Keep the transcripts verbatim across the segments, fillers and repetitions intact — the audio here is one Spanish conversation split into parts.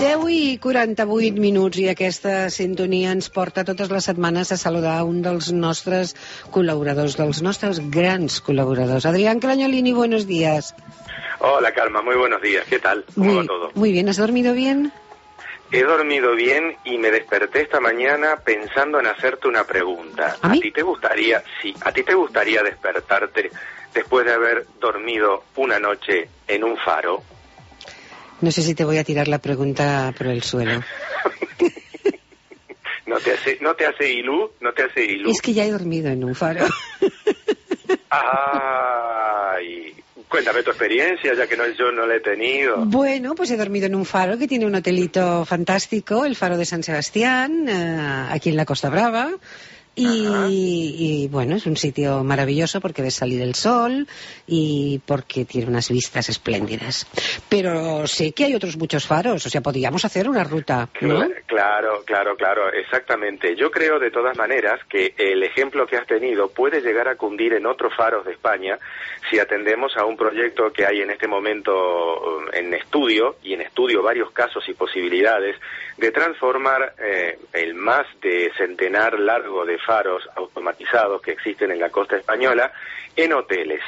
deu i quaranta-vuit minuts, i aquesta sintonia ens porta totes les setmanes a saludar un dels nostres col·laboradors, dels nostres grans col·laboradors. Adrián Crañolini, buenos días. Hola, Calma, muy buenos días. ¿Qué tal? ¿Cómo muy, va todo? Muy bien, ¿has dormido bien? He dormido bien y me desperté esta mañana pensando en hacerte una pregunta. ¿A mí? ¿A ti te gustaría, sí, a ti te gustaría despertarte después de haber dormido una noche en un faro? No sé si te voy a tirar la pregunta por el suelo. ¿No te hace, no te hace ilú? ¿No te hace ilú? Es que ya he dormido en un faro. Ay, cuéntame tu experiencia, ya que no, yo no la he tenido. Bueno, pues he dormido en un faro que tiene un hotelito fantástico, el Faro de San Sebastián, eh, aquí en la Costa Brava. Y, y bueno, es un sitio maravilloso porque ves salir el sol y porque tiene unas vistas espléndidas. Pero sé que hay otros muchos faros, o sea, podríamos hacer una ruta, ¿no? Claro, claro, claro, exactamente. Yo creo de todas maneras que el ejemplo que has tenido puede llegar a cundir en otros faros de España si atendemos a un proyecto que hay en este momento en estudio, y en estudio varios casos y posibilidades, de transformar eh, el más de centenar largo de faros automatizados que existen en la costa española en hoteles.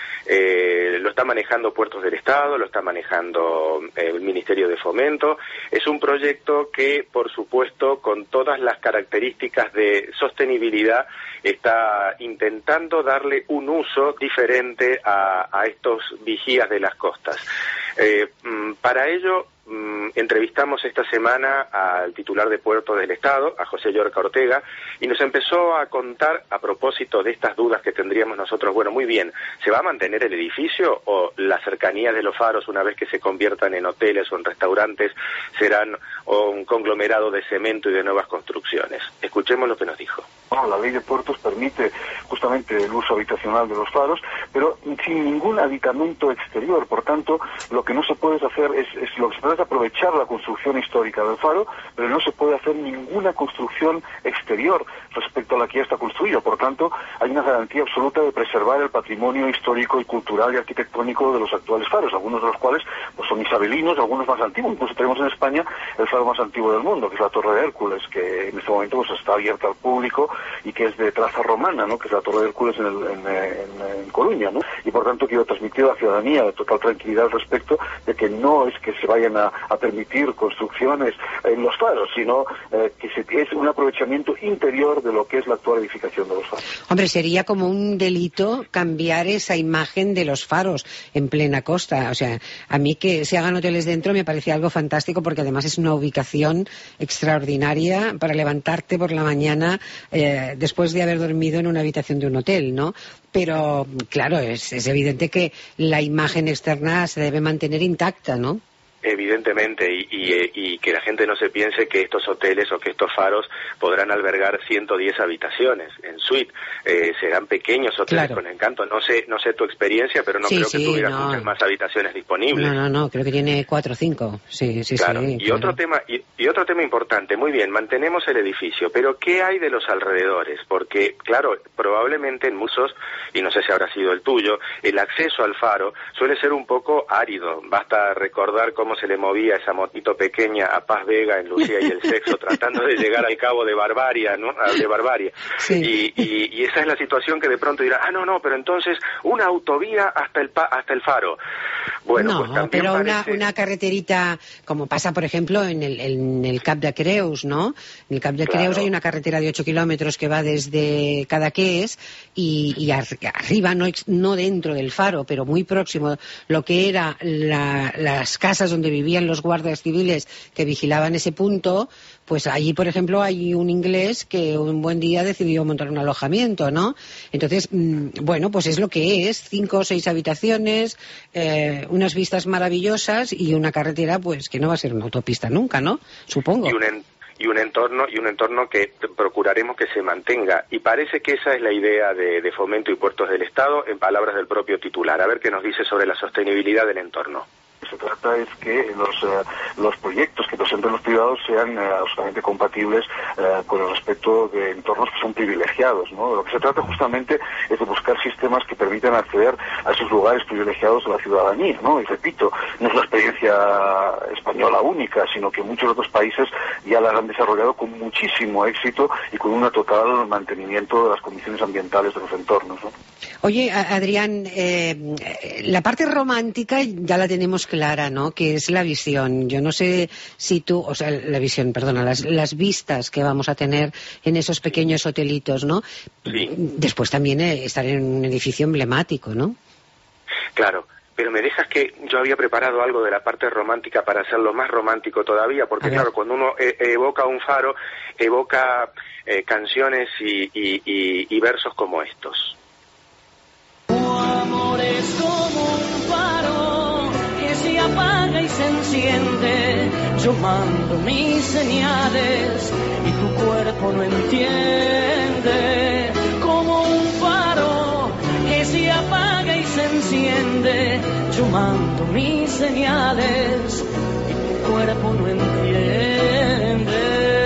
Eh, lo está manejando Puertos del Estado, lo está manejando eh, el Ministerio de Fomento. Es un proyecto que, por supuesto, con todas las características de sostenibilidad, está intentando darle un uso diferente a, a estos vigías de las costas. Eh, para ello, Mm, entrevistamos esta semana al titular de Puertos del Estado, a José Llorca Ortega, y nos empezó a contar, a propósito de estas dudas que tendríamos nosotros, bueno, muy bien, ¿se va a mantener el edificio o la cercanía de los faros, una vez que se conviertan en hoteles o en restaurantes, serán un conglomerado de cemento y de nuevas construcciones? Escuchemos lo que nos dijo. Bueno, la ley de puertos permite justamente el uso habitacional de los faros, pero sin ningún aditamento exterior. Por tanto, lo que no se puede hacer es, es lo que se puede es aprovechar la construcción histórica del faro, pero no se puede hacer ninguna construcción exterior respecto a la que ya está construida. Por tanto, hay una garantía absoluta de preservar el patrimonio histórico y cultural y arquitectónico de los actuales faros, algunos de los cuales pues, son isabelinos, algunos más antiguos. Incluso tenemos en España el faro más antiguo del mundo, que es la Torre de Hércules, que en este momento pues, está abierta al público y que es de traza romana, ¿no? Que es la Torre de Hércules en, el, en, en, en Coruña, ¿no? Y por tanto quiero transmitir a la ciudadanía de total tranquilidad al respecto de que no es que se vayan a, a permitir construcciones en los faros, sino eh, que se, es un aprovechamiento interior de lo que es la actual edificación de los faros. Hombre, sería como un delito cambiar esa imagen de los faros en plena costa. O sea, a mí que se hagan hoteles dentro me parece algo fantástico, porque además es una ubicación extraordinaria para levantarte por la mañana eh, después de haber dormido en una habitación de un hotel, ¿no? Pero, claro, es, es evidente que la imagen externa se debe mantener intacta, ¿no? Evidentemente, y, y, y que la gente no se piense que estos hoteles o que estos faros podrán albergar ciento diez habitaciones en suite. Eh, serán pequeños hoteles, claro, con encanto. No sé no sé tu experiencia, pero no sí, creo que sí, tuvieras no. muchas más habitaciones disponibles. No, no, no, creo que tiene cuatro o cinco. Sí, sí, claro. sí. Y claro. otro tema y, y otro tema importante. Muy bien, mantenemos el edificio, pero ¿qué hay de los alrededores? Porque, claro, probablemente en muchos, y no sé si habrá sido el tuyo, el acceso al faro suele ser un poco árido. Basta recordar cómo se le movía esa motito pequeña a Paz Vega en Lucía y el Sexo, tratando de llegar al cabo de Barbaria, ¿no? De Barbaria. Sí. Y, y, y esa es la situación que de pronto dirá, ah, no, no, pero entonces una autovía hasta el pa hasta el faro. Bueno, no, pues también pero parece... una, una carreterita, como pasa, por ejemplo, en el, en el Cap de Creus, ¿no? En el Cap de Creus, claro, hay una carretera de ocho kilómetros que va desde Cadaqués y, y arriba, no, no dentro del faro, pero muy próximo, lo que era la, las casas donde vivían los guardias civiles que vigilaban ese punto. Pues allí, por ejemplo, hay un inglés que un buen día decidió montar un alojamiento, ¿no? Entonces, bueno, pues es lo que es, cinco o seis habitaciones, eh, unas vistas maravillosas y una carretera, pues, que no va a ser una autopista nunca, ¿no? Supongo. Y un en... y un entorno y un entorno que procuraremos que se mantenga, y parece que esa es la idea de, de Fomento y Puertos del Estado, en palabras del propio titular. A ver qué nos dice sobre la sostenibilidad del entorno. se trata es que los, eh, los proyectos que presenten los privados sean eh, absolutamente compatibles eh, con el respecto de entornos que son privilegiados, ¿no? Lo que se trata justamente es de buscar sistemas que permitan acceder a esos lugares privilegiados de la ciudadanía, ¿no? Y repito, no es la experiencia española única, sino que muchos otros países ya la han desarrollado con muchísimo éxito y con un total mantenimiento de las condiciones ambientales de los entornos, ¿no? Oye, Adrián, eh, la parte romántica ya la tenemos clara, ¿no? Que es la visión. Yo no sé si tú, o sea, la visión, perdona, las, las vistas que vamos a tener en esos pequeños hotelitos, ¿no? Sí. Después también eh, estar en un edificio emblemático, ¿no? Claro. Pero me dejas que yo había preparado algo de la parte romántica para hacerlo más romántico todavía, porque claro, cuando uno e evoca un faro, evoca eh, canciones y, y, y, y versos como estos. Tu amor es como un faro que se apaga y se enciende. Yo mando mis señales y tu cuerpo no entiende. Como un faro que se apaga y se enciende. Yo mando mis señales y tu cuerpo no entiende.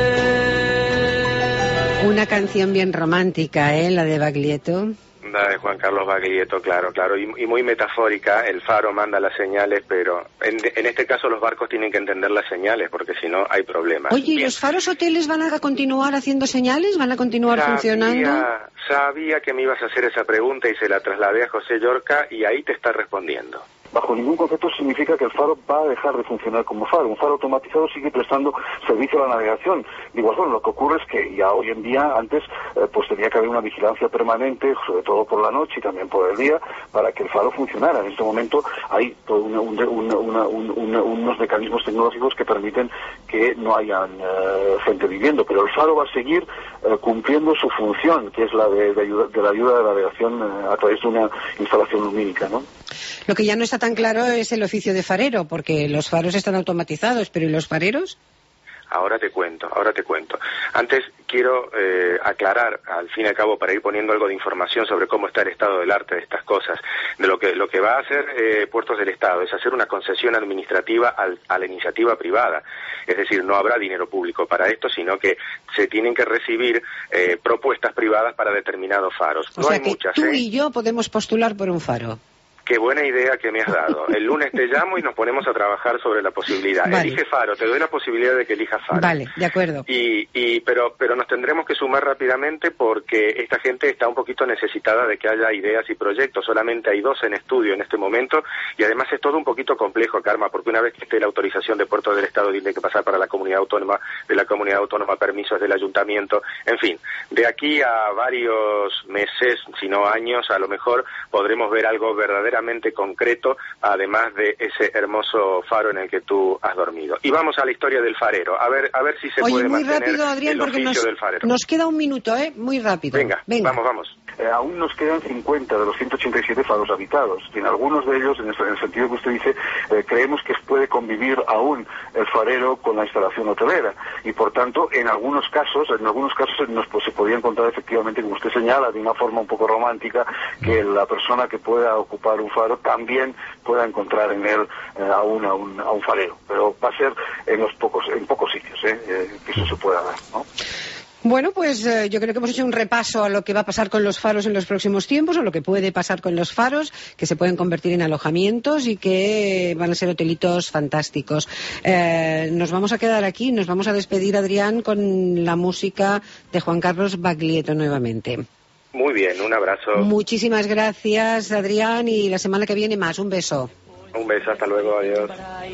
Una canción bien romántica, ¿eh? La de Baglietto. La de Juan Carlos Baglietto, claro, claro, y, y muy metafórica. El faro manda las señales, pero en, en este caso los barcos tienen que entender las señales, porque si no hay problemas. Oye, ¿y Bien. los faros hoteles van a continuar haciendo señales? ¿Van a continuar sabía, funcionando? Sabía que me ibas a hacer esa pregunta y se la trasladé a José Llorca y ahí te está respondiendo. Bajo ningún concepto significa que el faro va a dejar de funcionar como faro. Un faro automatizado sigue prestando servicio a la navegación. De igual forma, lo que ocurre es que ya hoy en día, antes, eh, pues tenía que haber una vigilancia permanente, sobre todo por la noche y también por el día, para que el faro funcionara. En este momento hay todo una, una, una, una, una, unos mecanismos tecnológicos que permiten que no hayan eh, gente viviendo, pero el faro va a seguir eh, cumpliendo su función, que es la de, de, ayuda, de la ayuda de la navegación eh, a través de una instalación lumínica, ¿no? Lo que ya no está tan claro es el oficio de farero, porque los faros están automatizados, pero ¿y los fareros? Ahora te cuento, ahora te cuento. Antes quiero eh, aclarar, al fin y al cabo, para ir poniendo algo de información sobre cómo está el estado del arte de estas cosas, de lo que lo que va a hacer eh, Puertos del Estado es hacer una concesión administrativa al, a la iniciativa privada. Es decir, no habrá dinero público para esto, sino que se tienen que recibir eh, propuestas privadas para determinados faros. O no sea hay que muchas, tú ¿eh? y yo podemos postular por un faro. Qué buena idea que me has dado. El lunes te llamo y nos ponemos a trabajar sobre la posibilidad. Vale. Elige faro, te doy la posibilidad de que elijas faro. Vale, de acuerdo. Y, y pero pero nos tendremos que sumar rápidamente porque esta gente está un poquito necesitada de que haya ideas y proyectos. Solamente hay dos en estudio en este momento y además es todo un poquito complejo, Karma, porque una vez que esté la autorización de Puertos del Estado tiene que pasar para la comunidad autónoma, de la comunidad autónoma permisos del ayuntamiento. En fin, de aquí a varios meses, si no años, a lo mejor podremos ver algo verdaderamente concreto, además de ese hermoso faro en el que tú has dormido. Y vamos a la historia del farero, a ver a ver si se Oye, puede muy mantener rápido, Adrián, el porque oficio nos, del farero. nos queda un minuto, ¿eh? Muy rápido. Venga, Venga. vamos, vamos. Eh, aún nos quedan cincuenta de los ciento ochenta y siete faros habitados. Y en algunos de ellos, en el, en el sentido que usted dice, eh, creemos que puede convivir aún el farero con la instalación hotelera. Y por tanto, en algunos casos, en algunos casos nos, pues, se podría encontrar efectivamente, como usted señala, de una forma un poco romántica, que la persona que pueda ocupar un faro también pueda encontrar en él eh, aún a un, a un farero. Pero va a ser en los pocos, en pocos sitios, eh, eh, que eso se pueda dar, ¿no? Bueno, pues eh, yo creo que hemos hecho un repaso a lo que va a pasar con los faros en los próximos tiempos, o lo que puede pasar con los faros, que se pueden convertir en alojamientos y que van a ser hotelitos fantásticos. Eh, nos vamos a quedar aquí, nos vamos a despedir, Adrián, con la música de Juan Carlos Baglietto nuevamente. Muy bien, un abrazo. Muchísimas gracias, Adrián, y la semana que viene más. Un beso. Un beso, hasta luego, adiós.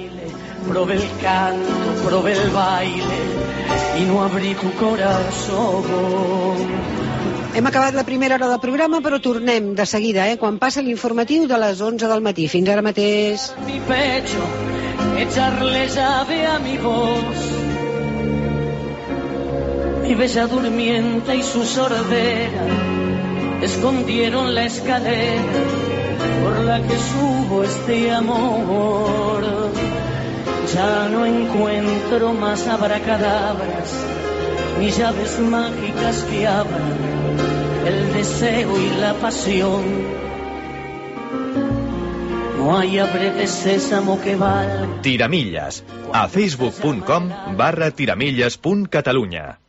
Probé el canto, probé el baile i no abrí tu corazón. Hem acabat la primera hora del programa, però tornem de seguida, eh, quan passa l'informatiu de les onze del matí. Fins ara mateix. Mi pecho, echarle llave a mi voz. Mi bella durmiente y su sordera escondieron la escalera por la que subo este amor. Ya no encuentro más abracadabras ni llaves mágicas que abran el deseo y la pasión. no hay abre de sésamo que valga. Tiramillas, a facebook punt com barra tiramilles punt catalunya.